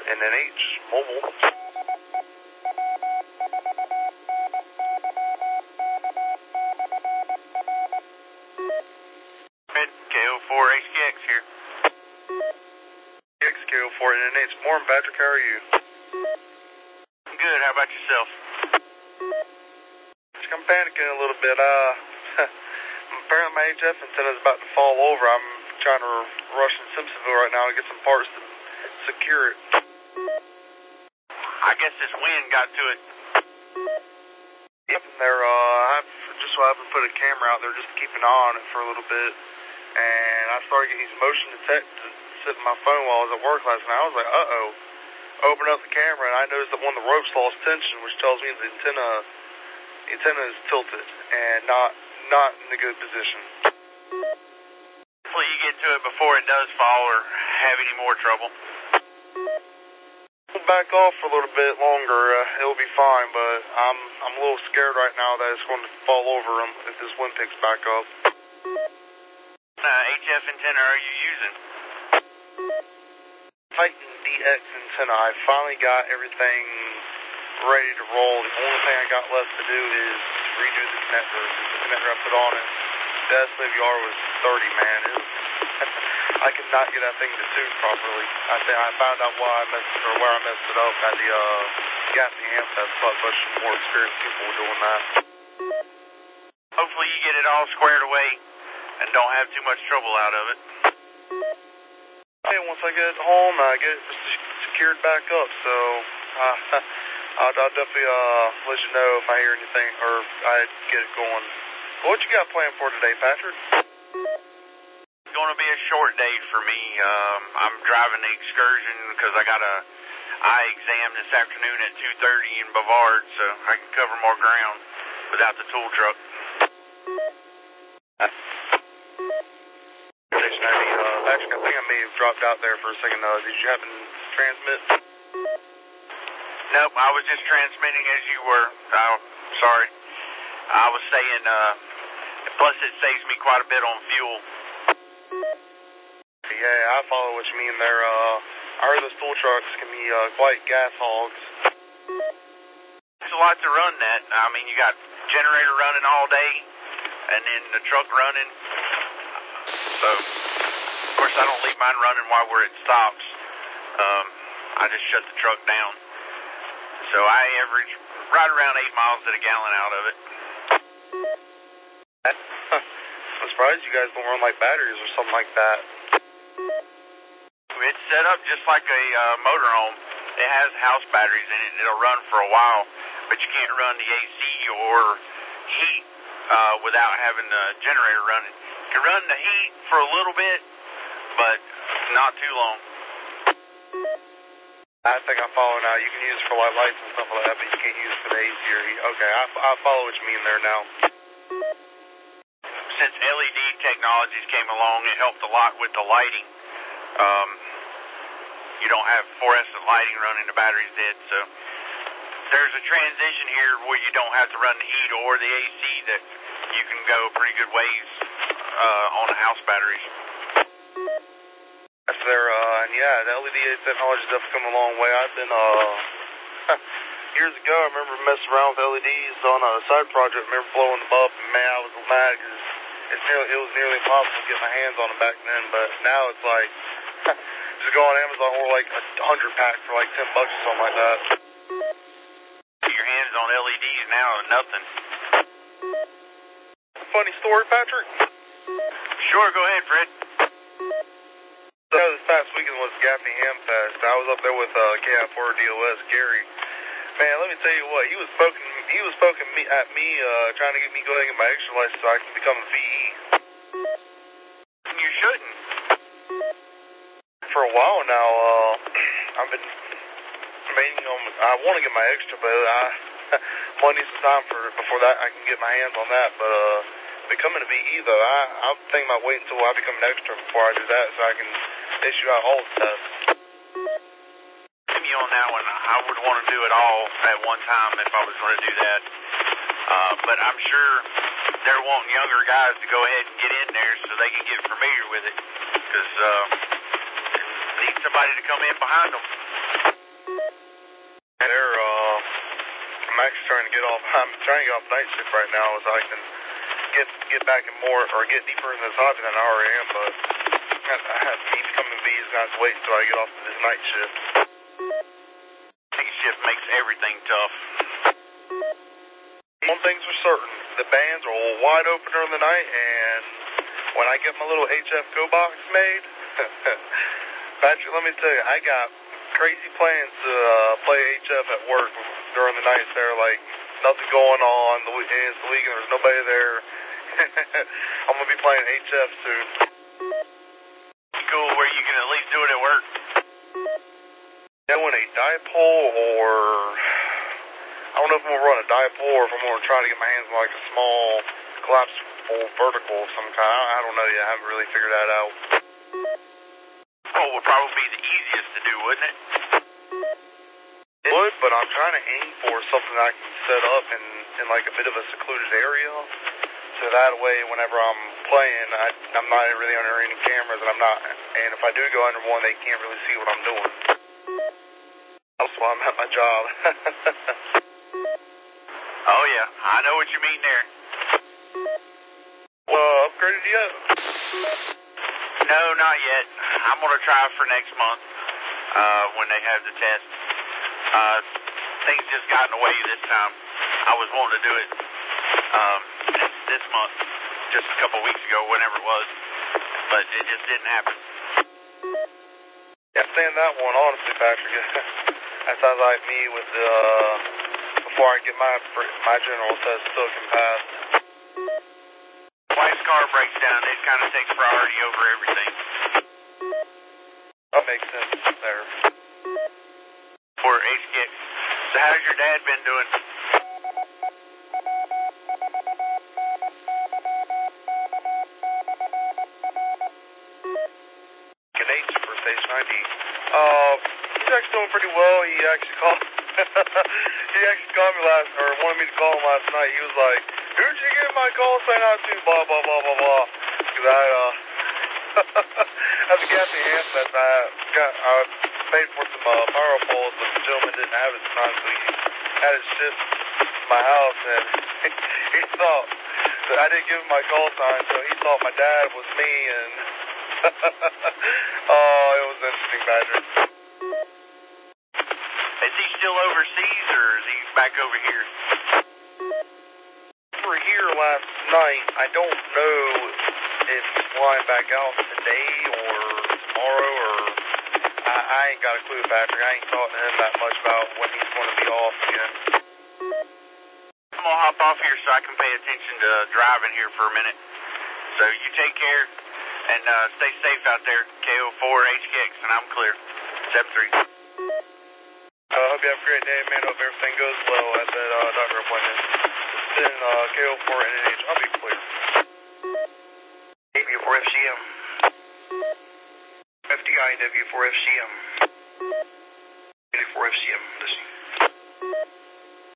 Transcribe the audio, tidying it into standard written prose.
NNH Mobile. KO4 HKX here. KO4 NNH. Morning, Patrick. How are you? Good. How about yourself? I'm panicking a little bit. Apparently my HF antenna is about to fall over. I'm trying to rush in Simpsonville right now to get some parts to secure it. I guess this wind got to it. Yep, I've just so happened to put a camera out there just to keep an eye on it for a little bit. And I started getting these motion detectors sitting on my phone while I was at work last night. I was like, uh-oh. Open up the camera, and I noticed that one of the ropes lost tension, which tells me the antenna is tilted and not in a good position. Hopefully you get to it before it does fall or have any more trouble. We'll back off for a little bit longer. It'll be fine, but I'm a little scared right now that it's going to fall over if this wind picks back up. HF antenna are you using? Titan DX antenna. I finally got everything ready to roll. The only thing I got left to do is redo the connector. The connector I put on it, the SWR was 30, man. I could not get that thing to tune properly. I found out where I messed it up at the Gaffney Hamfest. Thought a bunch of more experienced people were doing that. Hopefully you get it all squared away and don't have too much trouble out of it. Hey, once I get home, I get it secured back up, so I'll definitely let you know if I hear anything or if I get it going. What you got planned for today, Patrick? It's going to be a short day for me. I'm driving the excursion because I got a eye exam this afternoon at 2:30 in Bavard, so I can cover more ground without the tool truck. Patrick, I think I may have dropped out there for a second. Did you happen to transmit? Nope, I was just transmitting as you were. Sorry. I was saying, plus it saves me quite a bit on fuel. Yeah, I follow what you mean there. I heard those tool trucks can be quite gas hogs. It's a lot to run that. I mean, you got generator running all day, and then the truck running. So, of course, I don't leave mine running while we're at stops. I just shut the truck down. So I average right around 8 miles to the gallon out of it. I'm surprised you guys don't run like batteries or something like that. It's set up just like a motorhome. It has house batteries in it. It'll run for a while, but you can't run the AC or heat without having the generator running. You can run the heat for a little bit, but not too long. I think I follow now. You can use it for like lights and stuff like that, but you can't use it for the AC or heat. Okay, I follow what you mean there now. Since LED technologies came along, it helped a lot with the lighting. You don't have fluorescent lighting running, the battery's dead, so there's a transition here where you don't have to run the heat or the AC that you can go pretty good ways on the house batteries. That's there, and yeah, the LED technology's definitely come a long way. I've been, years ago, I remember messing around with LEDs on a side project. I remember blowing them up, and man, I was mad because it was nearly impossible to get my hands on them back then, but now it's like, just go on Amazon or like a 100-pack for like $10 or something like that. Your hands on LEDs now are nothing. Funny story, Patrick? Sure, go ahead, Fred. So this past weekend was Gaffney Hamfest. I was up there with KI4 DOS, Gary. Man, let me tell you what, he was poking at me, trying to get me going and get my extra license so I can become a VE. You shouldn't. For a while now, I've been debating on, I want to get my extra, but I need some time before that I can get my hands on that. But becoming a VE though, I'm thinking about waiting until I become an extra before I do that so I can issue out all the tests. Me on that one, I would want to do it all at one time if I was going to do that. But I'm sure they're wanting younger guys to go ahead and get in there so they can get familiar with it, because need somebody to come in behind them. actually trying to get off. I'm trying to get off night shift right now, so I can get back in more or get deeper into this hobby than I already am. But I have me becoming V is going to have to wait until I get off to this night shift. Night shift makes everything tough. One thing's for certain, the bands are all wide open during the night, and when I get my little HF Go box made, Patrick, let me tell you, I got crazy plans to play HF at work during the nights there, like nothing going on, the weekend, there's nobody there. I'm going to be playing HF soon. Cool, where you can at least do it at work. Doing a dipole, or I don't know if I'm going to run a dipole or if I'm going to try to get my hands on like a small collapsible vertical of some kind. I don't know yet. I haven't really figured that out. Oh, would probably be the easiest to do, wouldn't it? It would, but I'm trying to aim for something that I can set up in like a bit of a secluded area. So that way, whenever I'm playing, I'm not really under any cameras, and if I do go under one, they can't really see what I'm doing. That's why I'm at my job. Oh yeah, I know what you mean there. Well, upgraded yet? No, not yet. I'm going to try for next month when they have the test. Things just got in the way this time. I was wanting to do it this month, just a couple weeks ago, whenever it was, but it just didn't happen. Yeah, saying that one, honestly, Patrick, that sounds like me with before I get my general test still can pass. Wife's car breaks down, it kind of takes priority over everything. That makes sense there. For HKIX. So how's your dad been doing? Canadian for Station ID. He's actually doing pretty well. He actually called me wanted me to call him last night. He was like, "Who'd you give my call sign out to?" Blah blah blah blah blah. Because as a Captain Hansen, I paid for some power poles, but the gentleman didn't have it tonight, so he had it shipped to my house, and he thought that I didn't give him my call sign, so he thought my dad was me, and oh, it was interesting, Patrick. Is he still overseas, or is he back over here? Over here last night. I don't know if he's flying back out today or tomorrow, or I ain't got a clue, Patrick. I ain't talking to him that much about when he's going to be off again. I'm going to hop off here so I can pay attention to driving here for a minute. So you take care, and stay safe out there. KO4 HKIX, and I'm clear. 7-3. I hope you have a great day, man. Hope everything goes well at that doctor appointment. Then KO4 NNH, I'll be clear. W4FCM. FDI W4FCM. W4FCM, listening.